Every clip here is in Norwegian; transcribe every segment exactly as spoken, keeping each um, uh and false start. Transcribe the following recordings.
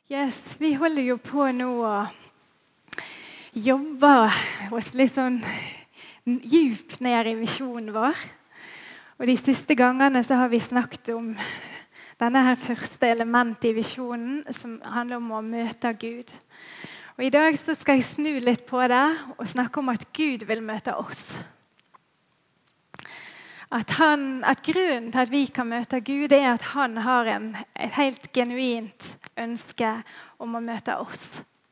Yes, vi holder jo på nå å jobbe oss litt sånn djupt ned i visjonen vår. Og de siste gangene så har vi snakket om denne her første elementet i visjonen, som handler om å møte Gud. Og i dag så skal jeg snu litt på det og snakke om at Gud vil møte oss. At, han, at grunnen til at vi kan møte Gud er at han har en, et helt genuint ønske om å møte oss.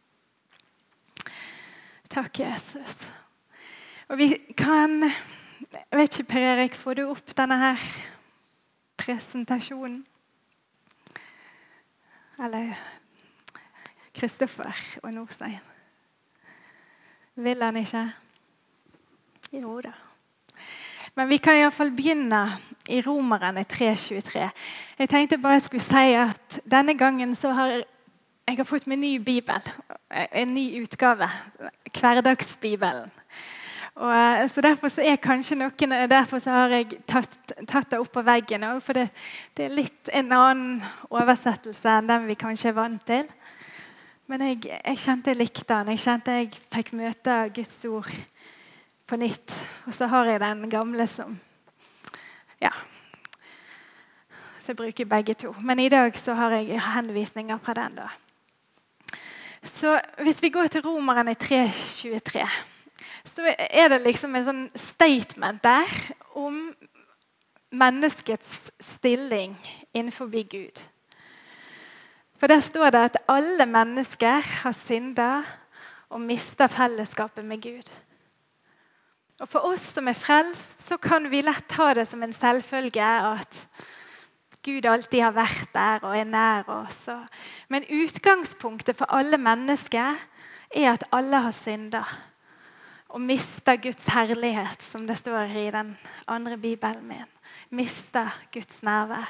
Takk, Jesus. Og vi kan, jeg vet ikke, Per Erik, får du opp denne her presentasjonen? Eller Kristoffer og Norstein? Vil han ikke? Jo da. Men vi kan i hvert fall begynne i Romerne tre tjuetre. Jeg tenkte bare jeg skulle si at denne gangen så har jeg har fått min ny bibel, en ny utgave, hverdagsbibelen. Og, så derfor så er kanskje noen, derfor så har jeg tatt, tatt det opp på veggen også, for det, det er litt en annen oversettelse enn den vi kanskje er vant til. Men jeg, jeg kjente jeg likte den, jeg kjente jeg fikk møte Guds ord på nytt. Og så har jeg den gamle som, ja, så jeg bruker begge to. Men i dag så har jeg henvisninger fra den da. Så hvis vi går til Romerne tre tjuetre, så er det liksom en sånn statement der om menneskets stilling innenfor Gud. For der står det at alle mennesker har syndet og mistet fellesskapet med Gud. Og for oss som er frelst, så kan vi lett ha det som en selvfølge at Gud alltid har vært der og er nær oss. Men utgangspunktet for alle mennesker er at alle har syndet og mistet Guds herlighet, som det står i den andre bibelen min. Mistet Guds nærvær.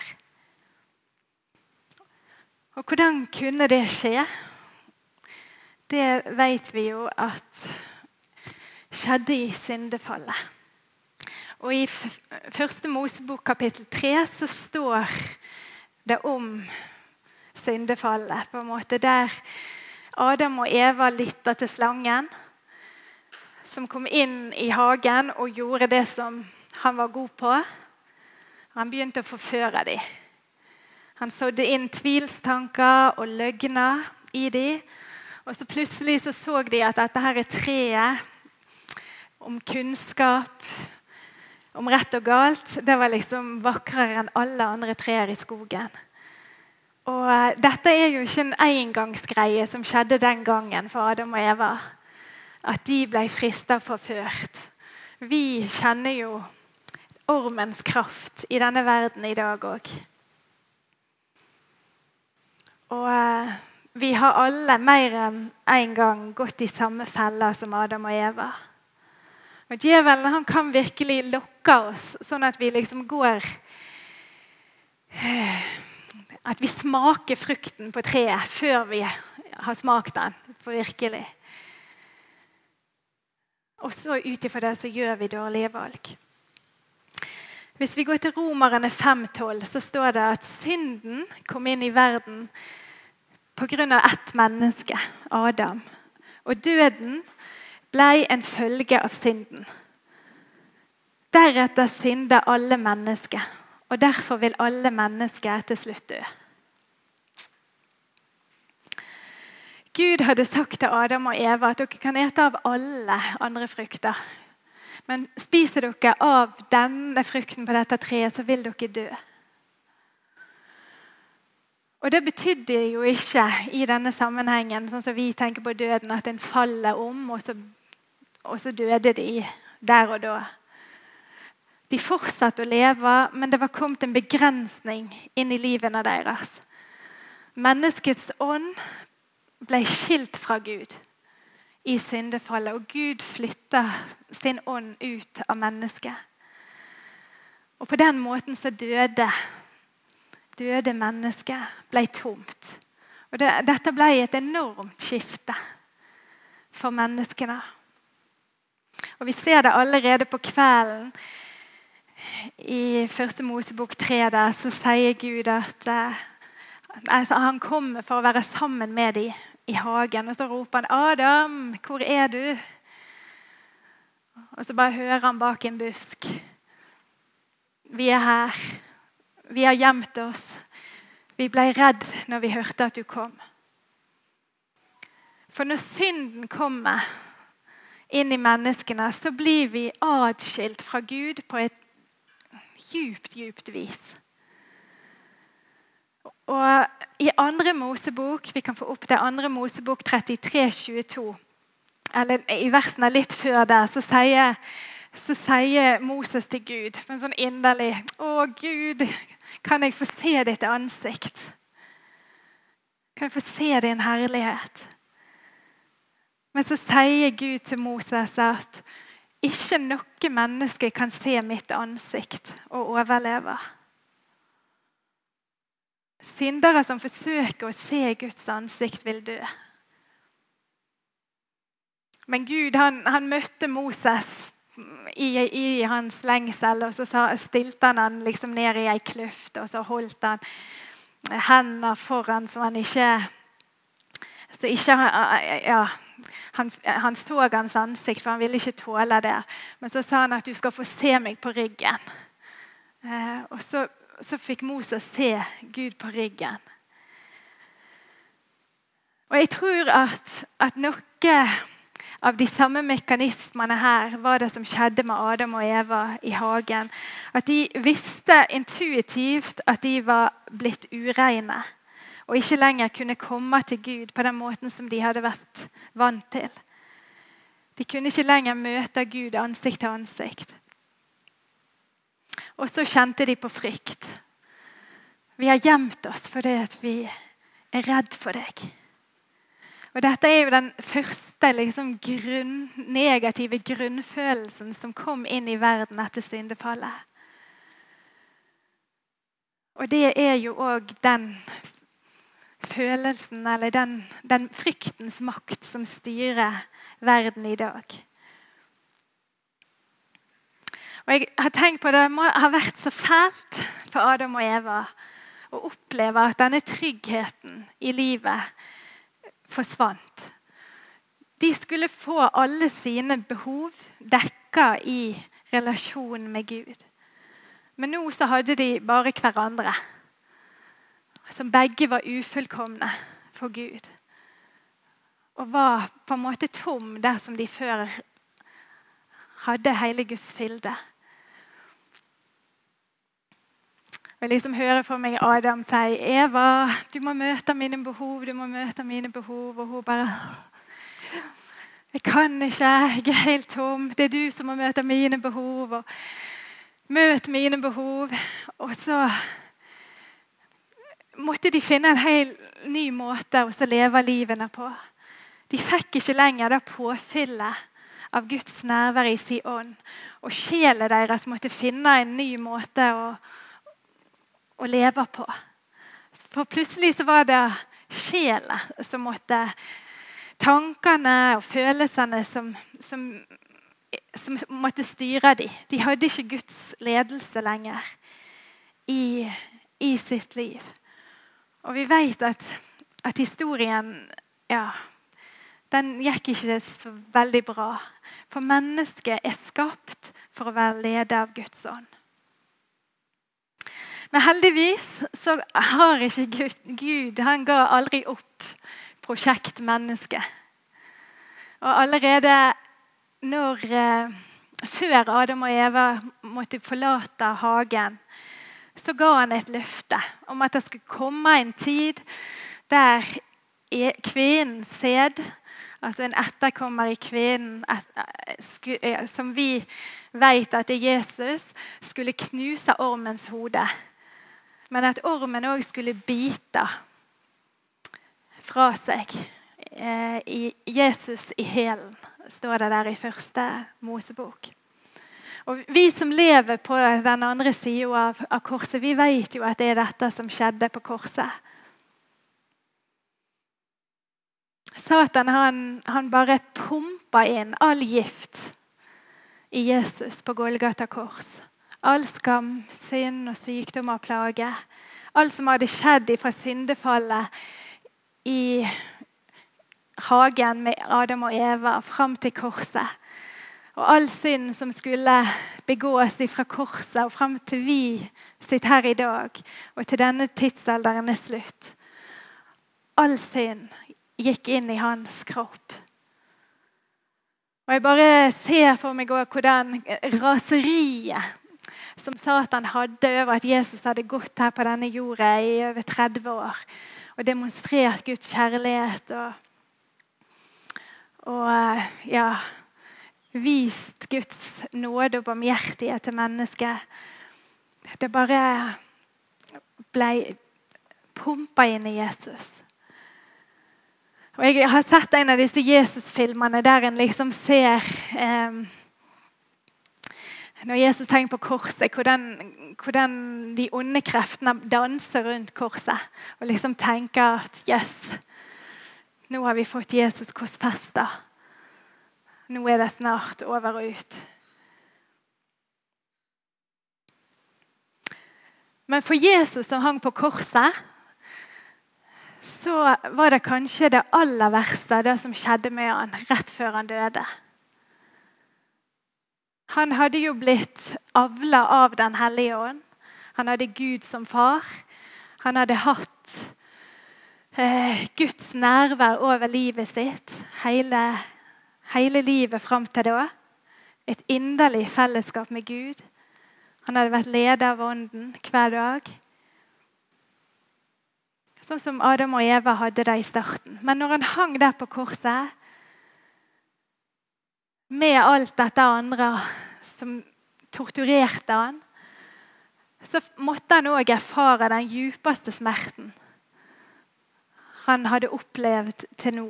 Og hvordan kunne det skje? Det vet vi jo at skjedde i syndefallet. Og i første Mosebok kapittel tre så står det om syndefallet, på en måte der Adam og Eva lyttet til slangen, som kom inn i hagen og gjorde det som han var god på. Han begynte å forføre dem. Han sådde inn tvilstanker og løgner i dem, og så plutselig så, så de at dette her er treet om kunnskap, om rett og galt. Det var liksom vakrere enn alle andre trær i skogen. Og dette er jo ikke en engangsgreie som skjedde den gangen for Adam og Eva, at de ble fristet og forført. Vi kjenner jo ormens kraft i denne verden i dag også. Og vi har alle mer enn en gang gått i samme fella som Adam og Eva. Og djevelen, han kan virkelig lokke oss, sånn at vi liksom går, at vi smaker frukten på treet før vi har smakt den, for virkelig. Og så utifra det så gjør vi dårlige valg. Hvis vi går til Romerne fem tolv, så står det at synden kom inn i verden på grunn av ett menneske, Adam. Og døden ble en følge av synden. Deretter synder alle mennesker, og derfor vil alle mennesker til slutt dø. Gud hadde sagt til Adam og Eva at dere kan ete av alle andre frukter. Men spiser dere av denne frukten på dette treet, så vil dere dø. Og det betydde jo ikke i denne sammenhengen, sånn som vi tenker på døden, at en faller om, og så, og så døde de der og da. De fortsatte å leve, men det var kommet en begrensning inn i livene deres. Menneskets ånd ble skilt fra Gud i syndefallet, og Gud flyttet sin ånd ut av mennesket. Og på den måten så døde døde mennesket, ble tomt. Og det, dette ble et enormt skifte for menneskene. Og vi ser det allerede på kvelden. I første Mosebok tre der, så sier Gud at altså, han kommer for å være sammen med dem i hagen. Og så roper han, Adam, hvor er du? Og så bare hører han bak en busk. Vi er her. Vi har gjemt oss. Vi ble redd når vi hørte at du kom. For når synden kommer inn i menneskene, så blir vi adskilt fra Gud på et djupt, djupt vis. Og i andre Mosebok, vi kan få opp det andre Mosebok trettitre tjueto, eller i versene litt før der, så sier, så sier Moses til Gud, med en sånn inderlig, «Å Gud, kan jeg få se ditt ansikt? Kan jeg få se din herlighet?» Men så sier Gud til Moses at ikke noe menneske kan se mitt ansikt og overleve. Syndere som forsøker å se Guds ansikt vil dø. Men Gud, han, han møtte Moses i, i hans lengsel, og så sa, stilte han han liksom ned i en kløft, og så holdt han hendene foran, så han ikke, så ikke ja, han, han så hans ansikt, for han ville ikke tåle det. Men så sa han at du skal få se meg på ryggen. Eh, og så, så fikk Moses se Gud på ryggen. Og jeg tror at, at noe av de samme mekanismene her var det som skjedde med Adam og Eva i hagen. At de visste intuitivt at de var blitt ureine, og ikke lenger kunne komme til Gud på den måten som de hadde vært vant til. De kunne ikke lenger møte Gud ansikt til ansikt. Og så kjente de på frykt. Vi har gjemt oss fordi at vi er redd for deg. Og dette er jo den første liksom, grunn, negative grunnfølelsen som kom inn i verden etter syndefallet. Og det er jo også den følelsen, eller den, den fryktens makt som styrer verden i dag. Og jeg har tenkt på det, det må ha vært så fælt for Adam og Eva å oppleve at denne tryggheten i livet forsvant. De skulle få alle sine behov dekket i relasjonen med Gud. Men nå så hadde de bare hverandre, som begge var ufullkomne for Gud. Og var på en måte tom der som de før hadde hele Guds fylde. Jeg liksom hører for meg Adam si, Eva, du må møte mine behov, du må møte mine behov. Og hun bare, jeg kan ikke, jeg er helt tom. Det er du som må møte mine behov. Og møte mine behov. Og så måtte de finne en helt ny måte å leve livene på. De fikk ikke lenger det påfyllet av Guds nærvær i sin ånd. Og sjelen deres måtte finne en ny måte å, å leve på. For plutselig så var det sjelen som måtte, tankene og følelsene som, som, som måtte styre dem. De hadde ikke Guds ledelse lenger i, i sitt liv. Og vi vet at, at historien, ja, den gikk ikke så veldig bra. For mennesket er skapt for å være ledet av Guds ånd. Men heldigvis så har ikke Gud, Gud han ga aldri opp prosjekt menneske. Og allerede når, eh, før Adam og Eva måtte forlate hagen, så ga han et løfte om at det skulle komme en tid der kvinnens sæd, altså en etterkommer i kvinnen, som vi vet at er Jesus, skulle knuse ormens hode. Men at ormen også skulle bite fra seg eh, i Jesus i hælen, står det der i første Mosebok. Og vi som lever på den andre siden av, av korset, vi vet jo at det er dette som skjedde på korset. Satan han, han bare pumpa inn all gift i Jesus på Golgata kors. All skam, synd og sykdom og plage. alt som hadde skjedd fra syndefallet i hagen med Adam og Eva, frem til korset. Og all synd som skulle begås fra korset og frem til vi sitter her i dag, og til denne tidsalderen er slutt. All synd gikk inn i hans kropp. Og jeg bare ser for meg hvordan raseriet som Satan hadde over at Jesus hadde gått her på denne jorda i over tretti år, og demonstrert Guds kjærlighet, og, og ja, vist Guds nåde og barmhjertighet til mennesket. Det bare ble pumpet inn i Jesus. Og jeg har sett en av disse Jesus-filmene der en liksom ser eh, når Jesus henger på korset, hvordan, hvordan de onde kreftene danser rundt korset og liksom tenker at yes, nå har vi fått Jesus korsfestet. Nå er det snart over og ut. Men for Jesus som hang på korset, så var det kanskje det aller verste det som skjedde med han rett før han døde. Han hadde jo blitt avlet av den hellige ånd. Han hadde Gud som far. Han hadde hatt eh, Guds nærvær over livet sitt, hele, hele livet frem til da. Et inderlig fellesskap med Gud. Han hadde vært leder av ånden hver dag. Sånn som Adam og Eva hadde det i starten. Men når han hang der på korset, med alt dette andre som torturerte han, så måtte han også erfare den djupeste smerten han hadde opplevd til nå.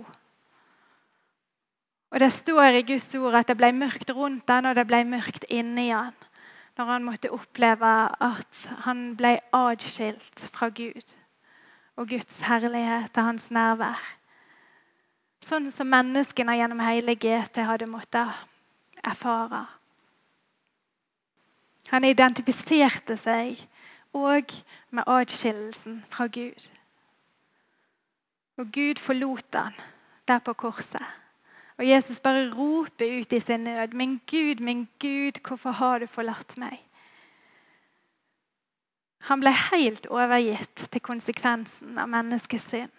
Og det står i Guds ord at det ble mørkt rundt han, og det ble mørkt inni han, når han måtte oppleve at han ble adskilt fra Gud og Guds herlighet til hans nærvær. Sånn som menneskene gjennom hele G T hadde måttet erfare. Han identifiserte seg også med adskillelsen fra Gud. Og Gud forlot han der på korset. Og Jesus bare roper ut i sin nød, «Min Gud, min Gud, hvorfor har du forlatt meg?» Han ble helt overgitt til konsekvensen av menneskets synd.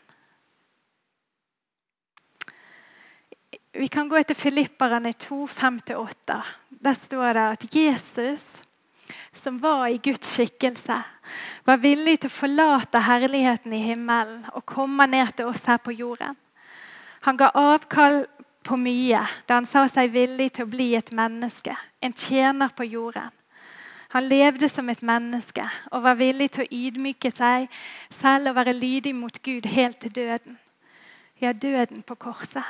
Vi kan gå til Filipperne to, fem til åtte. Der står det at Jesus, som var i Guds skikkelse, var villig til å forlate herligheten i himmelen og komme ned til oss her på jorden. Han ga avkall på mye da han sa seg villig til å bli et menneske, en tjener på jorden. Han levde som et menneske og var villig til å ydmyke seg selv og være lydig mot Gud helt til døden. Ja, døden på korset.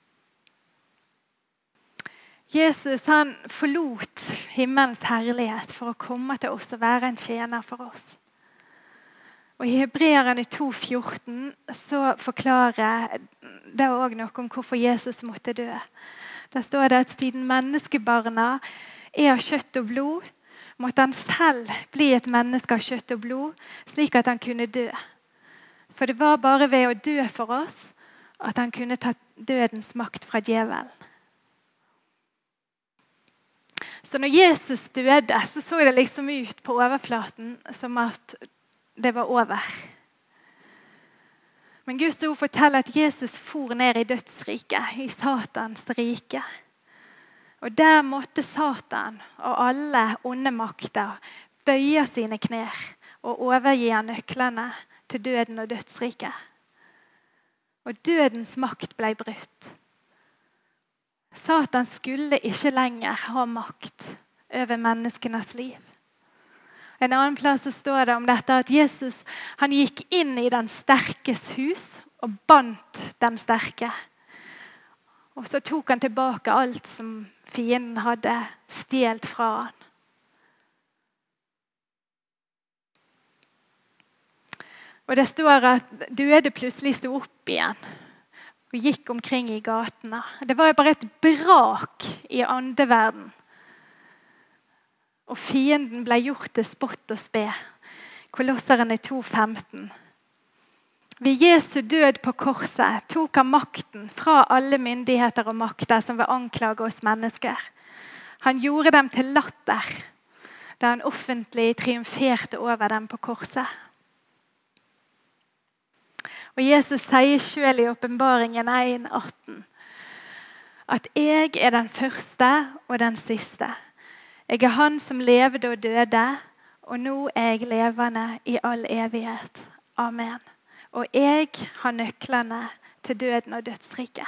Jesus han forlot himmelens herlighet for å komme til oss og være en tjener for oss. Og i Hebreerne to, fjorten så forklarer det også noe om hvorfor Jesus måtte dø. Der står det at siden menneskebarna er av kjøtt og blod, måtte han selv bli et menneske av kjøtt og blod, slik at han kunne dø. For det var bare ved å dø for oss at han kunne ta dødens makt fra djevelen. Så når Jesus døde, så så det liksom ut på overflaten som at det var over. Men Guds ord forteller at Jesus for ned i dødsriket, i Satans rike. Og der måtte Satan og alle onde makter bøye sine knær og overgi han nøklene til døden og dødsriket. Og dødens makt ble brutt. Satan skulle ikke lenger ha makt over menneskenes liv. En annen plass så står det om dette at Jesus han gikk inn i den sterkes hus og bandt den sterke. Og så tok han tilbake alt som fienden hadde stjelt fra han. Og det står at døde plutselig stod opp igjen og gikk omkring i gatene. Det var jo bare et brak i åndeverden. Og fienden ble gjort til spott og spe. Kolosserne to femten. Ved Jesu død på korset tok han makten fra alle myndigheter og makter som vil anklage oss mennesker. Han gjorde dem til latter, da han offentlig triumferte over dem på korset. Og Jesus sier selv i åpenbaringen en atten at jeg er den første og den siste. Jeg er han som levde og døde, og nå er jeg levende i all evighet. Amen. Og jeg har nøklene til døden og dødsriket.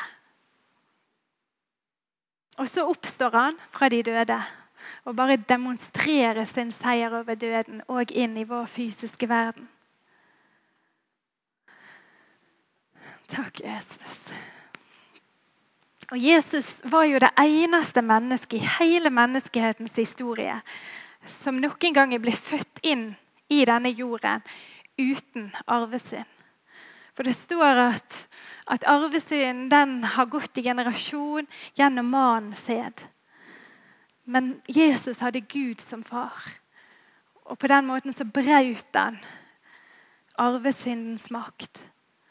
Og så oppstår han fra de døde, og bare demonstrerer sin seier over døden og inn i vår fysiske verden. Takk, Jesus. Og Jesus var jo det eneste mennesket i hele menneskehetens historie som noen gang ble født inn i denne jorden uten arvesynd. For det står at, at arvesynden den har gått i generasjon gjennom mannens sæd. Men Jesus hadde Gud som far. Og på den måten så brøt han arvesyndens makt.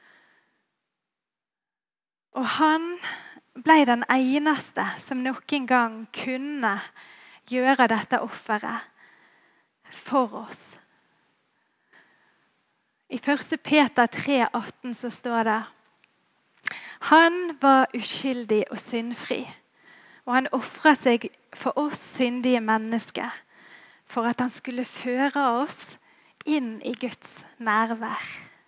Og han ble den eneste som noen gang kunne gjøre dette offeret for oss. I første Peter tre atten så står det: Han var uskyldig og syndfri, og han offret seg for oss syndige mennesker, for at han skulle føre oss inn i Guds nærvær.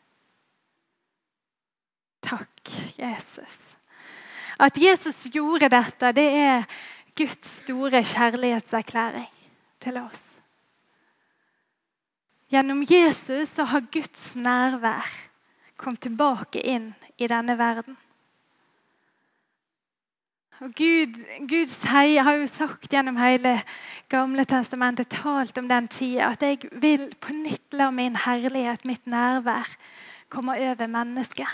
Takk, Jesus. At Jesus gjorde dette, det er Guds store kjærlighetserklæring til oss. Gjennom Jesus så har Guds nærvær kommet tilbake inn i denne verden. Og Gud, Gud sier, har jo sagt gjennom hele Gamle testamentet, talt om den tida, at jeg vil på nytt la min herlighet, mitt nærvær, komme over mennesket.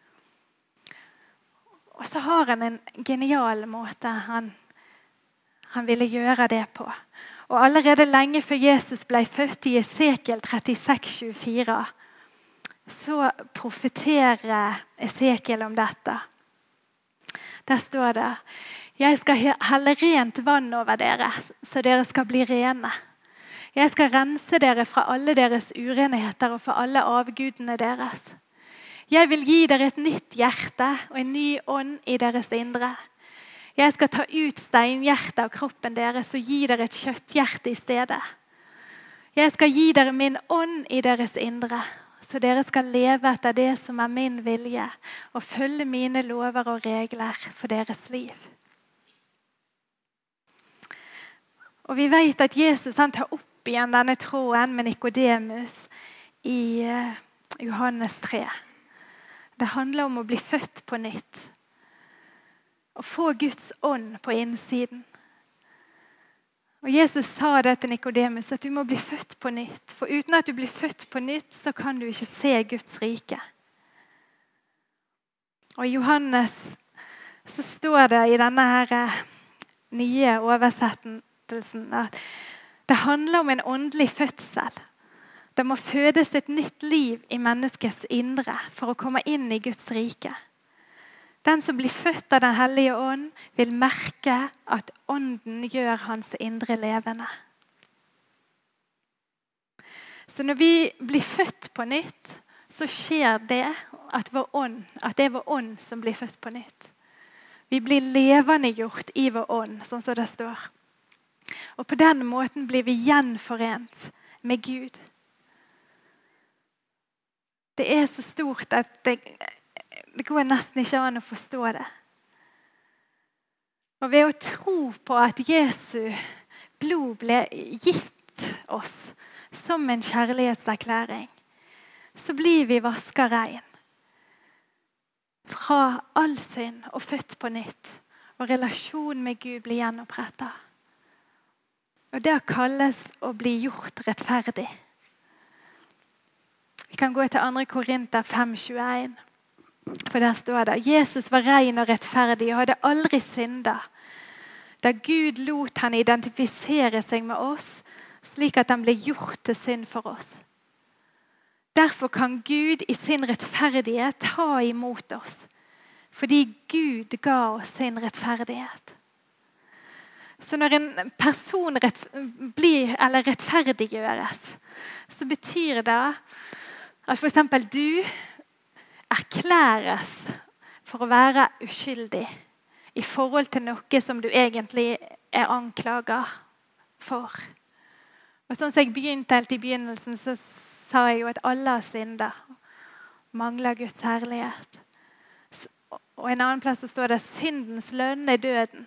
Og så har han en genial måte han, han ville gjøre det på. Og allerede lenge før Jesus ble født i Esekiel trettiseks tjuefire, så profeterer Esekiel om dette. Der står det: Jeg skal helle rent vann over dere, så dere skal bli rene. Jeg skal rense dere fra alle deres urenheter og fra alle avgudene deres. Jeg vil gi dere et nytt hjerte og en ny ånd i deres indre. Jeg skal ta ut steinhjertet av kroppen deres og gi dere et kjøtthjerte i stedet. Jeg skal gi dere min ånd i deres indre, så dere skal leve etter det som er min vilje, og følge mine lover og regler for deres liv. Og vi vet at Jesus han tar opp igjen denne tråden med Nikodemus i Johannes tre. Det handler om å bli født på nytt. Å få Guds ånd på innsiden. Og Jesus sa det til Nikodemus, at du må bli født på nytt. For uten at du blir født på nytt, så kan du ikke se Guds rike. Og i Johannes så står det i denne her nye oversettelsen at det handler om en åndelig fødsel. Det må fødes et nytt liv i menneskets indre for å komme inn i Guds rike. Den som blir født av den hellige ånd vil merke at ånden gjør hans indre levende. Så når vi blir født på nytt, så skjer det at, vår ånd, at det er vår ånd som blir født på nytt. Vi blir levendegjort i vår ånd, sånn som det står. Og på den måten blir vi gjenforent med Gud. Det er så stort at det Det går nesten ikke an å forstå det. Og ved å tro på at Jesu blod ble gitt oss som en kjærlighetserklæring, så blir vi vasket rein fra all synd og født på nytt. Og relasjonen med Gud blir gjenopprettet. Og det kalles å bli gjort rettferdig. Vi kan gå til andre Korinter fem tjueen. For der står det: Jesus var ren og rettferdig og hadde aldri syndet. Da Gud lot han identifisere seg med oss, slik at han ble gjort til synd for oss. Derfor kan Gud i sin rettferdighet ta imot oss. Fordi Gud ga oss sin rettferdighet. Så når en person rett, blir eller rettferdiggjøres, så betyr det at for eksempel du erklæres for å være uskyldig i forhold til noe som du egentlig er anklaget for. Og sånn som jeg begynte helt i begynnelsen, så sa jeg jo at alle har syndet, mangler Guds herlighet. Og en annen plass så står det syndens lønn er døden.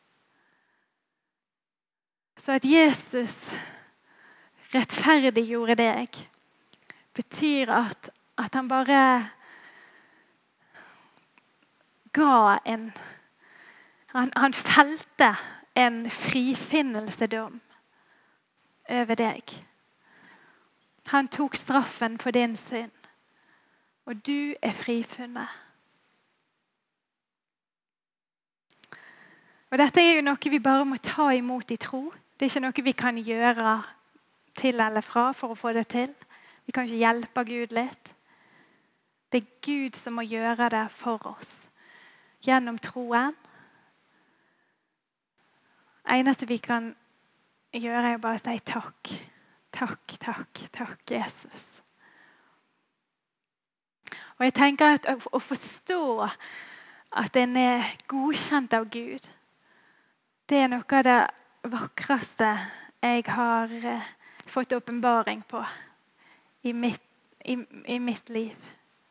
Så at Jesus rettferdiggjorde deg, betyr at, at han bare ga en, han, han felte en frifinnelsedom over deg. Han tok straffen for din synd, og du er frifunnet. Og dette er jo noe vi bare må ta imot i tro. Det er ikke noe vi kan gjøre til eller fra for å få det til. Vi kan ikke hjelpe Gud litt. Det er Gud som må gjøre det for oss. Gjennom troen. Det eneste vi kan gjøre er bare å si takk. Takk, takk, takk, Jesus. Og jeg tenker at å forstå at en er godkjent av Gud, det er noe av det vakreste jeg har eh, fått åpenbaring på i mitt, i, i mitt liv.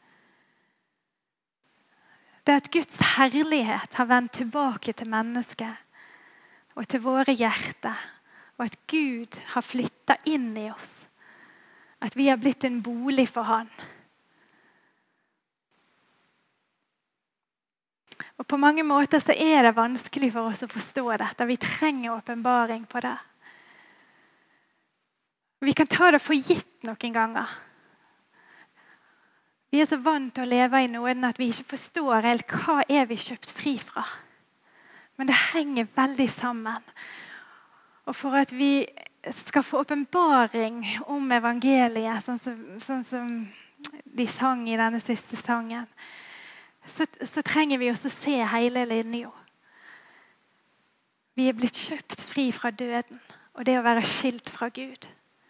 Det at Guds herlighet har vendt tilbake til mennesket og til våre hjerter, og at Gud har flyttet inn i oss. At vi har blitt en bolig for han. Og på mange måter så er det vanskelig for oss å forstå dette. Vi trenger åpenbaring på det. Vi kan ta det for gitt noen ganger. Vi er så vant til å leve i nåden at vi ikke forstår helt hva er vi kjøpt fri fra. Men det henger veldig sammen. Og for at vi skal få åpenbaring om evangeliet, sånn som, sånn som de sang i denne siste sangen, Så, så trenger vi også se hele linja. Vi er blitt kjøpt fri fra døden, og det å være skilt fra Gud.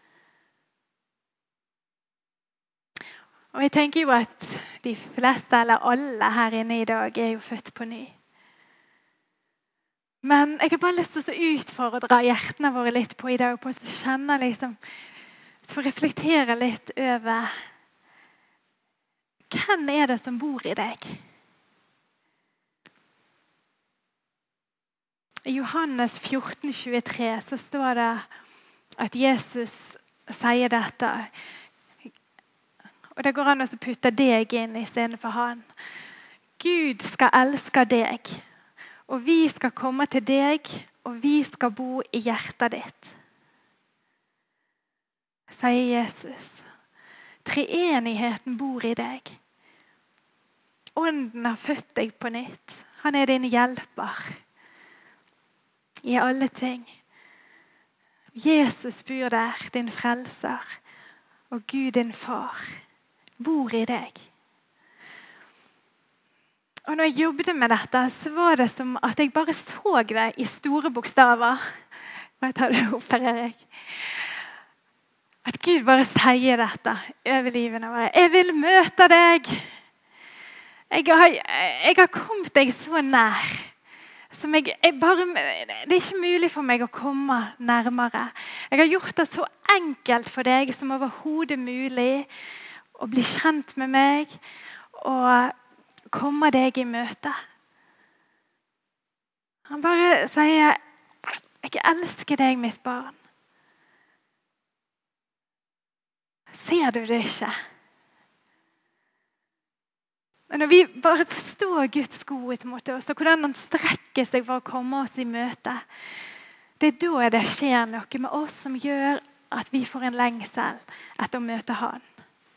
Og jeg tenker jo at de fleste, eller alle her inne i dag, er jo født på ny. Men jeg har bare lyst til å utfordre hjertene våre litt på i dag, på å kjenne liksom, til å reflektere litt over hvem er det som bor i deg? I Johannes fjorten tjuetre så står det at Jesus sier dette. Og det går an å putte deg inn i stedet for han. Gud skal elske deg, og vi skal komme til deg, og vi skal bo i hjertet ditt. Sier Jesus. Treenigheten bor i deg. Ånden har født deg på nytt. Han er din hjelper i alle ting. Jesus bor der, din frelser, og Gud din far bor i deg. Og når jeg jobbet med dette, så var det som at jeg bare så det i store bokstaver. Hva tar du opp her, Erik? At Gud bare sier dette over livene våre. Jeg vil møte deg. Jeg har, jeg har kommet deg så nær. Som jeg, jeg bare, det er ikke mulig for meg å komme nærmere. Jeg har gjort det så enkelt for deg som overhodet mulig å bli kjent med meg og komme deg i møte. Han bare sier, jeg elsker deg, mitt barn. Ser du det ikke? Og når vi bare forstår Guds godhet mot oss, og hvordan han strekker seg for å komme oss i møte, det er da det skjer noe med oss som gjør at vi får en lengsel etter å møte han.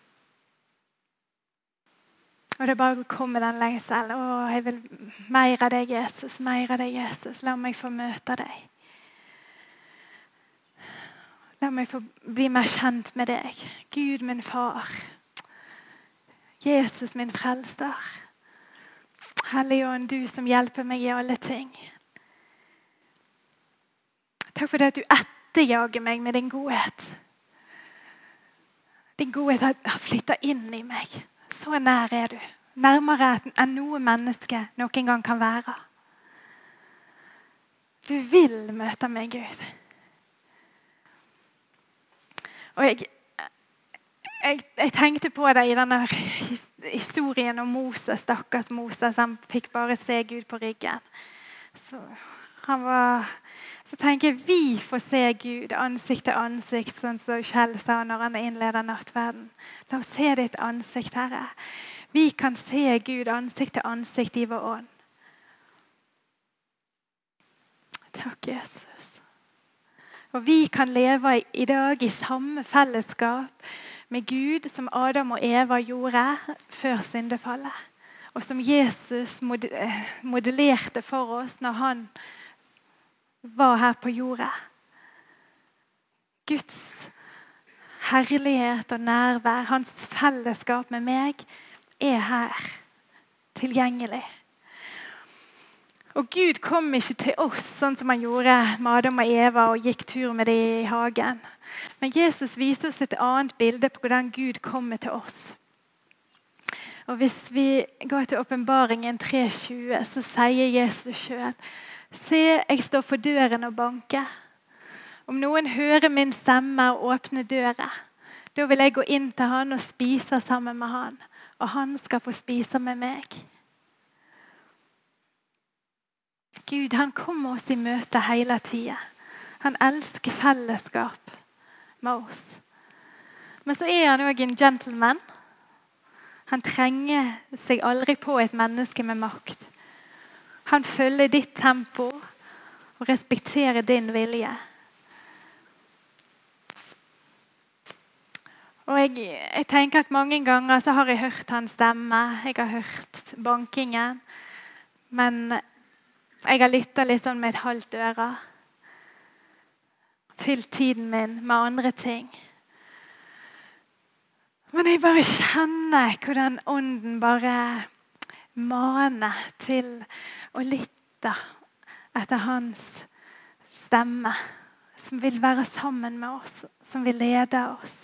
Og det er bare å komme den lengselen. Å, jeg vil mer av deg, Jesus, mer av deg, Jesus. La meg få møte deg. La meg få bli mer kjent med deg. Gud, min far. Jesus, min frelser. Hellige Ånd, du som hjelper meg i alle ting. Takk for det at du etterjager meg med din godhet. Din godhet har flyttet inn i meg. Så nær er du. Nærmere enn noe menneske noen gang kan være. Du vil møte meg, Gud. Og jeg, jeg, jeg tenkte på det i denne historien om Moses, stakkars Moses. Han fikk bare se Gud på ryggen. Så, han var, så tenker jeg, vi får se Gud ansikt til ansikt, sånn som Kjell sa når han innleder nattverden. La oss se ditt ansikt, Herre. Vi kan se Gud ansikt til ansikt i vår ånd. Takk, Jesus. Og vi kan leve i dag i samme fellesskap med Gud som Adam og Eva gjorde før syndefallet. Og som Jesus modellerte for oss når han var her på jorda. Guds herlighet og nærvær, hans fellesskap med meg, er her, tilgjengelig. Og Gud kom ikke til oss sånn som han gjorde med Adam og Eva og gikk tur med dem i hagen. Men Jesus viste oss et annet bilde på hvordan Gud kommer til oss. Og hvis vi går til åpenbaringen tre tjue, så sier Jesus selv: Se, jeg står for døren og banker. Om noen hører min stemme og åpner døra, da vil jeg gå inn til han og spise sammen med han. Og han skal få spise med meg. Gud, han kommer oss i møte hele tiden. Han elsker fellesskap med oss. Men så er han også en gentleman. Han trenger seg aldri på et menneske med makt. Han følger ditt tempo og respekterer din vilje. Og jeg, jeg tenker at mange ganger så har jeg hørt hans stemme, jeg har hørt bankingen, men jeg har lyttet litt sånn med et halvt øre. Fylt tiden min med andre ting. Men jeg bare kjenner hvordan ånden bare maner til å lytte etter hans stemme, som vil være sammen med oss, som vil lede oss.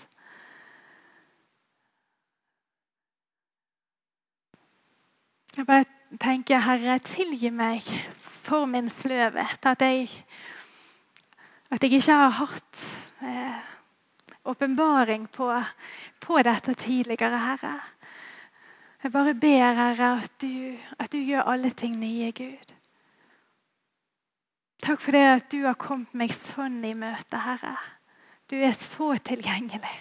Jeg bare tenker, Herre, tilgi meg for min sløvhet, at jeg, at jeg ikke har hatt eh, åpenbaring på, på dette tidligere, Herre. Jeg bare ber, Herre, at du, at du gjør alle ting nye, Gud. Takk for det at du har kommet meg sånn i møte, Herre. Du er så tilgjengelig.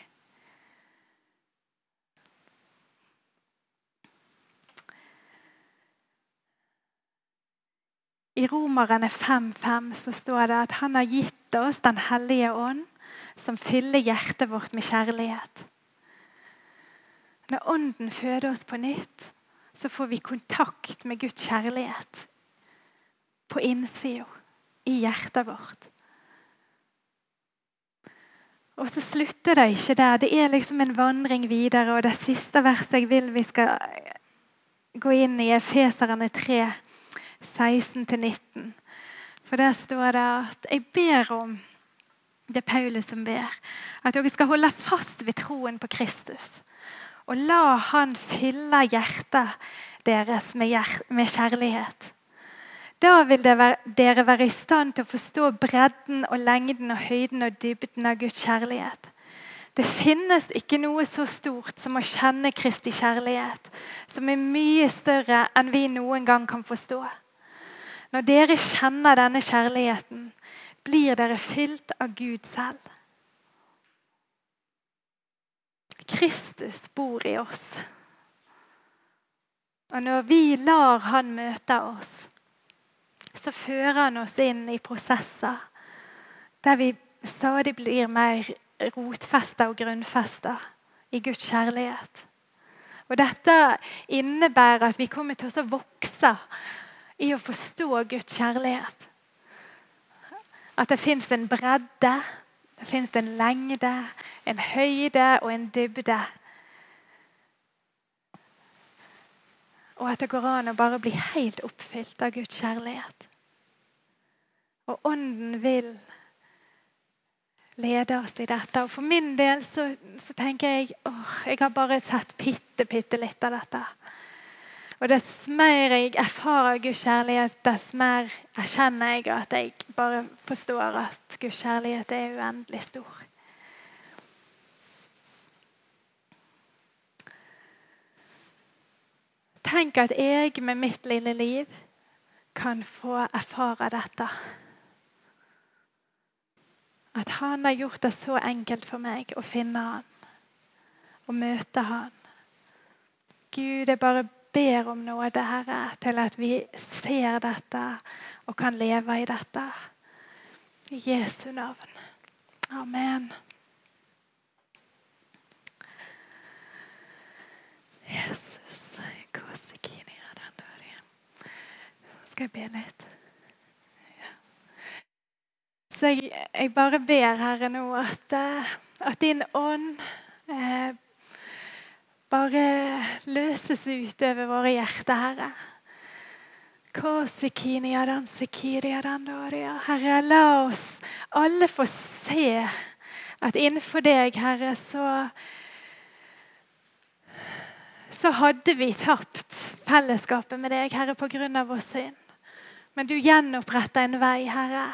I Romerne fem fem så står det at han har gitt oss den hellige ånd som fyller hjertet vårt med kjærlighet. Når ånden føder oss på nytt, så får vi kontakt med Guds kjærlighet på innsiden, i hjertet vårt. Og så slutter det ikke der. Det er liksom en vandring videre, og det siste verset jeg vil vi skal gå inn i Efeserne tre seksten til nitten. For der står det at jeg ber om, det er Paulus som ber, at dere skal holde fast ved troen på Kristus, og la han fylle hjertet deres med, hjer- med kjærlighet. Da vil det være, dere være i stand til å forstå bredden og lengden og høyden og dybden av Guds kjærlighet. Det finnes ikke noe så stort som å kjenne Kristi kjærlighet, som er mye større enn vi noen gang kan forstå. Når dere kjenner denne kjærligheten, blir dere fylt av Gud selv. Kristus bor i oss. Og når vi lar han møte oss, så fører han oss inn i prosesser der vi stadig blir mer rotfestet og grunnfestet i Guds kjærlighet. Og dette innebærer at vi kommer til å vokse i å forstå Guds kjærlighet. At det finnes en bredde, det finnes en lengde, en høyde og en dybde. og at det går an å bare bli helt oppfylt av Guds kjærlighet. Og ånden vil lede oss i dette. Og for min del så, så tenker jeg, åh, jeg har bare sett pitte, pitte litt av dette. Og dess mer jeg erfarer Guds kjærlighet, dess mer erkjenner jeg at jeg bare forstår at Guds kjærlighet er uendelig stor. Tenk at jeg med mitt lille liv kan få erfare dette. At han har gjort det så enkelt for meg å finne han. Og møte han. Gud, jeg bare ber om nåde, Herre, til at vi ser dette og kan leve i dette. I Jesu navn. Amen. Jesus. Skal jeg be litt? Ja. Så jeg, jeg bare ber, Herre, nå at, at din ånd eh, bare løses ut over våre hjerter, Herre. Herre, la oss alle få se at innenfor deg, Herre, så så hadde vi tapt fellesskapet med deg, Herre, på grunn av vår synd. Men du gjenoppretter en vei, Herre.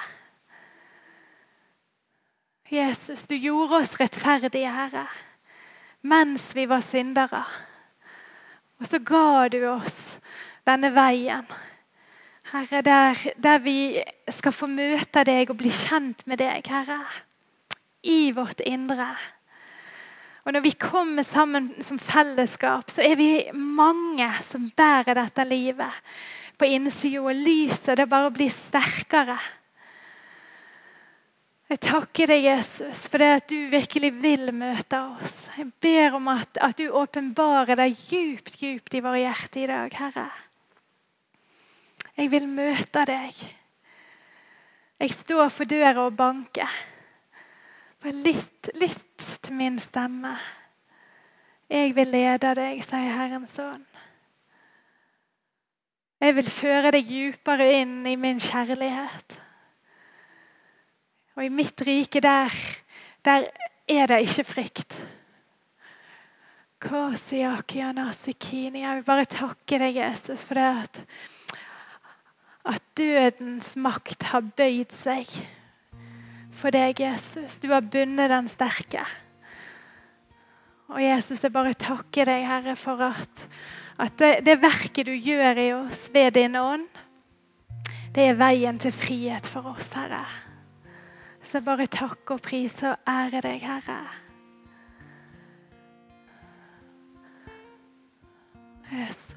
Jesus, du gjorde oss rettferdige, Herre, mens vi var syndere. Og så ga du oss denne veien, Herre, der, der vi skal få møte deg og bli kjent med deg, Herre, i vårt indre. Og når vi kommer sammen som fellesskap, så er vi mange som bærer dette livet på innsiden, og lyset det bare blir sterkere. Jeg takker deg, Jesus, for det at du virkelig vil møte oss. Jeg ber om at, at du åpenbarer deg djupt, djupt i våre hjerter i dag, Herre. Jeg vil møte deg. Jeg står for døra og banker. Bare litt, litt til min stemme. Jeg vil lede deg, sier Herrens ånd. Jeg vil føre deg djupere inn i min kjærlighet. Og i mitt rike der, der er det ikke frykt. Jeg vil bare takke deg, Jesus, for det at, at dødens makt har bøyd seg. For deg, Jesus. Du har bundet den sterke. Og Jesus, jeg bare takker deg, Herre, for at, at det, det verket du gjør i oss ved din ånd, det er veien til frihet for oss, Herre. Så bare takk og pris og ære deg, Herre. Yes.